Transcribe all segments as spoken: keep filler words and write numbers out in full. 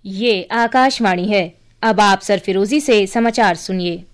ये आकाशवाणी है। अब आप सरफिरोजी से समाचार सुनिए।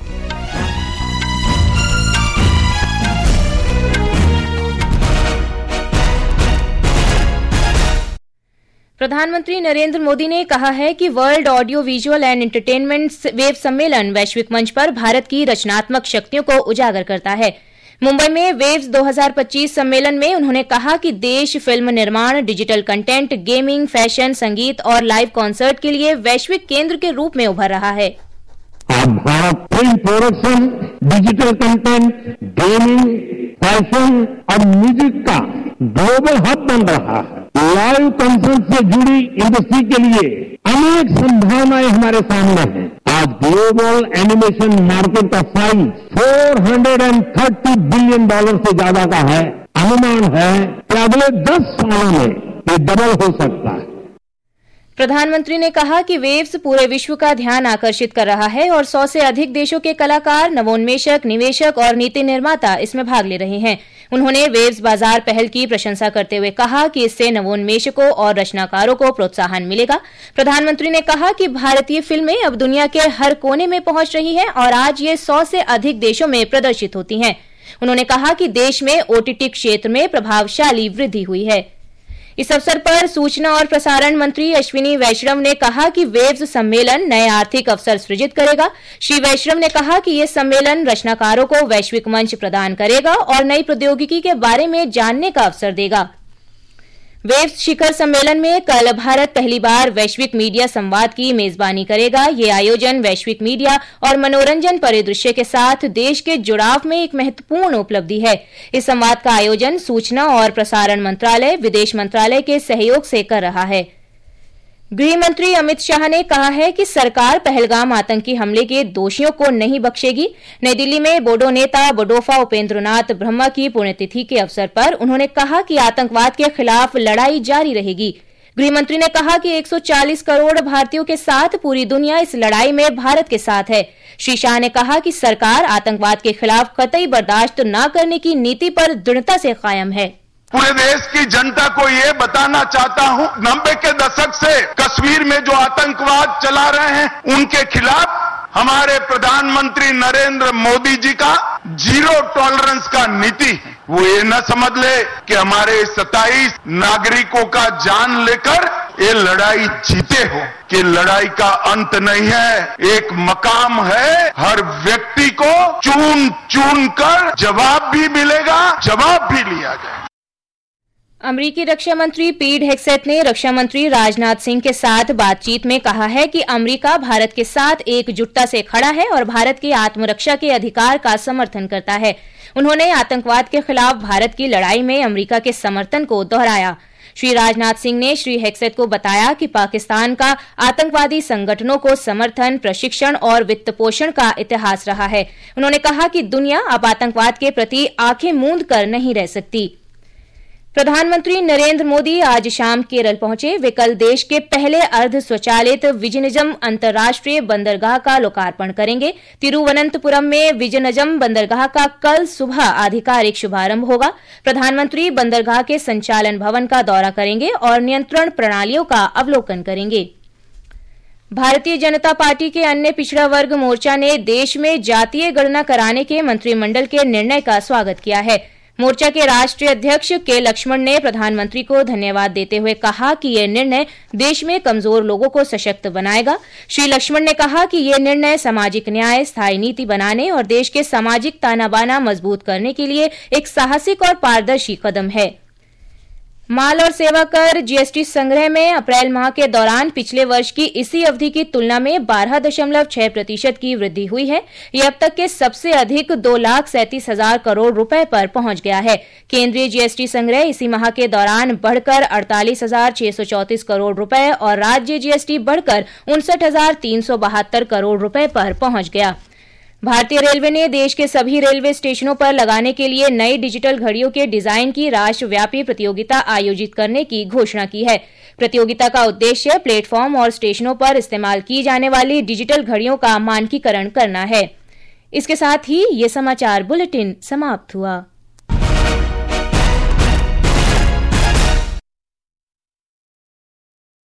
प्रधानमंत्री नरेंद्र मोदी ने कहा है कि world audio visual and entertainment wave सम्मेलन वैश्विक मंच पर भारत की रचनात्मक शक्तियों को उजागर करता है। मुंबई में वेव्स दो हज़ार पच्चीस सम्मेलन में उन्होंने कहा कि देश फिल्म निर्माण, डिजिटल कंटेंट, गेमिंग, फैशन, संगीत और लाइव कॉन्सर्ट के लिए वैश्विक केंद्र के रूप में उभर रहा है। आज Bharat film production, digital content, gaming, fashion और म्यूजिक का ग्लोबल हब बन रहा है। लाइव कंसर्ट से जुड़ी इंडस्ट्री के लिए अनेक संभावनाएं हमारे सामने हैं। आज ग्लोबल एनिमेशन मार्केट का साइज चार सौ तीस बिलियन डॉलर से ज्यादा का है। अनुमान है कि अगले दस सालों में ये डबल हो सकता है। प्रधानमंत्री ने कहा कि वेव्स पूरे विश्व का ध्यान आकर्षित कर रहा है और सौ से अधिक देशों के कलाकार, नवोन्मेषक, निवेशक और नीति निर्माता इसमें भाग ले रहे हैं। उन्होंने वेव्स बाजार पहल की प्रशंसा करते हुए कहा कि इससे नवोन्मेषकों और रचनाकारों को प्रोत्साहन मिलेगा। प्रधानमंत्री ने कहा कि भारतीय फिल्में अब दुनिया के हर कोने में पहुंच रही हैं और आज ये सौ से अधिक देशों में प्रदर्शित होती हैं। उन्होंने कहा कि देश में ओटीटी क्षेत्र में प्रभावशाली वृद्धि हुई है। इस अवसर पर सूचना और प्रसारण मंत्री अश्विनी वैष्णव ने कहा कि वेव्स सम्मेलन नए आर्थिक अवसर सृजित करेगा। श्री वैष्णव ने कहा कि ये सम्मेलन रचनाकारों को वैश्विक मंच प्रदान करेगा और नई प्रौद्योगिकी के बारे में जानने का अवसर देगा। वेव्स शिखर सम्मेलन में कल भारत पहली बार वैश्विक मीडिया संवाद की मेजबानी करेगा। ये आयोजन वैश्विक मीडिया और मनोरंजन परिदृश्य के साथ देश के जुड़ाव में एक महत्वपूर्ण उपलब्धि है। इस संवाद का आयोजन सूचना और प्रसारण मंत्रालय, विदेश मंत्रालय के सहयोग से कर रहा है। गृह मंत्री अमित शाह ने कहा है कि सरकार पहलगाम आतंकी हमले के दोषियों को नहीं बख्शेगी। नई दिल्ली में बोडो नेता बोडोफा उपेंद्रनाथ ब्रह्मा की पुण्यतिथि के अवसर पर उन्होंने कहा कि आतंकवाद के खिलाफ लड़ाई जारी रहेगी। गृह मंत्री ने कहा कि एक सौ चालीस करोड़ भारतीयों के साथ पूरी दुनिया इस लड़ाई में भारत के साथ है। श्री शाह ने कहा कि सरकार आतंकवाद के खिलाफ कतई बर्दाश्त न करने की नीति पर दृढ़ता से कायम है। पूरे देश की जनता को ये बताना चाहता हूं, नब्बे के दशक से कश्मीर में जो आतंकवाद चला रहे हैं उनके खिलाफ हमारे प्रधानमंत्री नरेंद्र मोदी जी का जीरो टॉलरेंस का नीति है। वो ये न समझ ले कि हमारे सत्ताईस नागरिकों का जान लेकर ये लड़ाई जीते हो, कि लड़ाई का अंत नहीं है, एक मकाम है। हर व्यक्ति को चुन चुन कर जवाब भी मिलेगा, जवाब भी लिया जाए। अमेरिकी रक्षा मंत्री पीट हेग्सेथ ने रक्षा मंत्री राजनाथ सिंह के साथ बातचीत में कहा है कि अमेरिका भारत के साथ एकजुटता से खड़ा है और भारत की आत्मरक्षा के अधिकार का समर्थन करता है। उन्होंने आतंकवाद के खिलाफ भारत की लड़ाई में अमेरिका के समर्थन को दोहराया। श्री राजनाथ सिंह ने श्री हेग्सेथ को बताया कि पाकिस्तान का आतंकवादी संगठनों को समर्थन, प्रशिक्षण और वित्त पोषण का इतिहास रहा है। उन्होंने कहा कि दुनिया अब आतंकवाद के प्रति आंखें मूंद कर नहीं रह सकती। प्रधानमंत्री नरेंद्र मोदी आज शाम केरल पहुंचे। वे कल देश के पहले अर्ध स्वचालित विजयनगरम अंतर्राष्ट्रीय बंदरगाह का लोकार्पण करेंगे। तिरुवनंतपुरम में विजयनगरम बंदरगाह का कल सुबह आधिकारिक शुभारंभ होगा। प्रधानमंत्री बंदरगाह के संचालन भवन का दौरा करेंगे और नियंत्रण प्रणालियों का अवलोकन करेंगे। भारतीय जनता पार्टी के अन्य पिछड़ा वर्ग मोर्चा ने देश में जातीय गणना कराने के मंत्रिमंडल के निर्णय का स्वागत किया है। मोर्चा के राष्ट्रीय अध्यक्ष के लक्ष्मण ने प्रधानमंत्री को धन्यवाद देते हुए कहा कि यह निर्णय देश में कमजोर लोगों को सशक्त बनाएगा। श्री लक्ष्मण ने कहा कि यह निर्णय सामाजिक न्याय, स्थायी नीति बनाने और देश के सामाजिक ताना बाना मजबूत करने के लिए एक साहसिक और पारदर्शी कदम है। माल और सेवा कर जीएसटी संग्रह में अप्रैल माह के दौरान पिछले वर्ष की इसी अवधि की तुलना में बारह दशमलव छह प्रतिशत की वृद्धि हुई है। यह अब तक के सबसे अधिक दो लाख सैंतीस हजार करोड़ रुपए पर पहुंच गया है। केंद्रीय जीएसटी संग्रह इसी माह के दौरान बढ़कर अड़तालीस हजार छह सौ चौतीस करोड़ रुपए और राज्य जीएसटी बढ़कर उनसठ हजार तीन सौ बहत्तर करोड़ रुपए पर पहुंच गया। भारतीय रेलवे ने देश के सभी रेलवे स्टेशनों पर लगाने के लिए नई डिजिटल घड़ियों के डिजाइन की राष्ट्रव्यापी प्रतियोगिता आयोजित करने की घोषणा की है। प्रतियोगिता का उद्देश्य प्लेटफॉर्म और स्टेशनों पर इस्तेमाल की जाने वाली डिजिटल घड़ियों का मानकीकरण करना है। इसके साथ ही ये समाचार बुलेटिन समाप्त हुआ।